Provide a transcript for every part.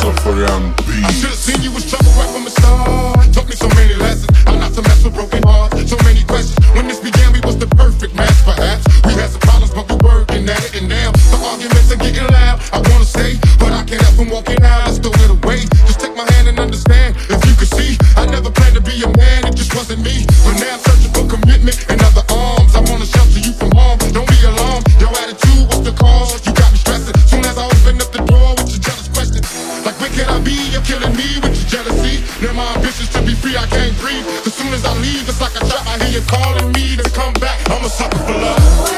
suffer and beat. I should've seen you was trouble right from the start. Taught me so many lessons, how not to mess with broken hearts. So many questions, when this began we was the perfect match. Perhaps we had some problems but we're working at it. And now the arguments are getting loud. I wanna stay, but I can't help from walking out. Let's throw it away, just take my hand and understand. If you could see, I never planned to be a man, it just wasn't me. But now I'm searching for commitment and other arms. I wanna shelter you from harm, don't be alarmed. Your attitude was the cause, you got me stressing. Soon as I open up the door with your jealous questions, like where can I be, you're killing me with your jealousy. Now my ambitions to be free, I can't breathe. As soon as I leave, it's like a trap, I hear you calling me to come back. I'm a sucker for love.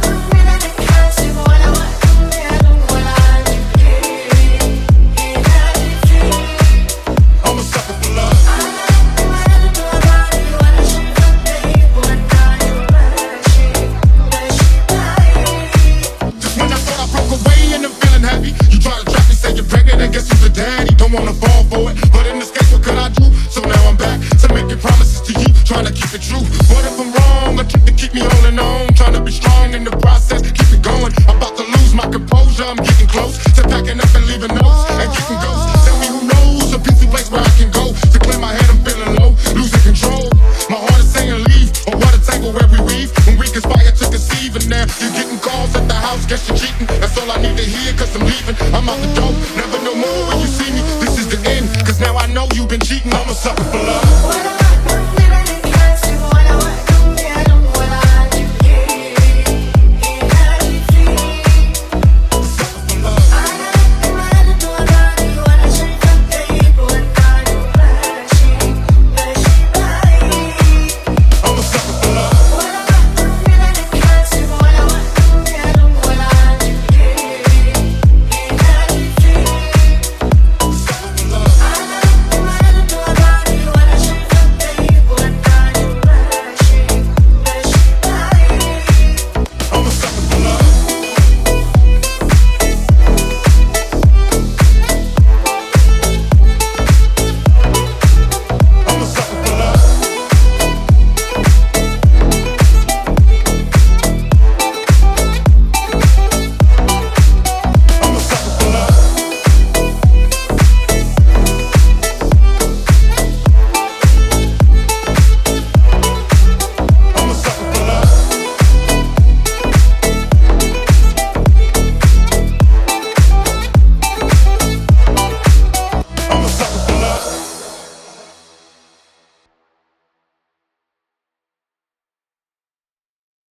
Don't wanna fall for it, but in this case, what could I do? So now I'm back to making promises to you, trying to keep it true. What if I'm wrong? I keep me on and on, trying to be strong in the process, keep it going. I'm about to lose my composure, I'm getting close to packing up and leaving notes and getting ghosts. Tell me who knows a peaceful place where I can go to clear my head. I'm feeling low, losing control. My heart is saying leave, or what a tangle where we weave. When we conspire to conceive, and now you're getting calls at the house, guess you're cheating. That's all I need to hear, cause I'm leaving. I'm out the door, never no more when you see me. This is the end, cause now I know you've been cheating. I'm a sucker for love.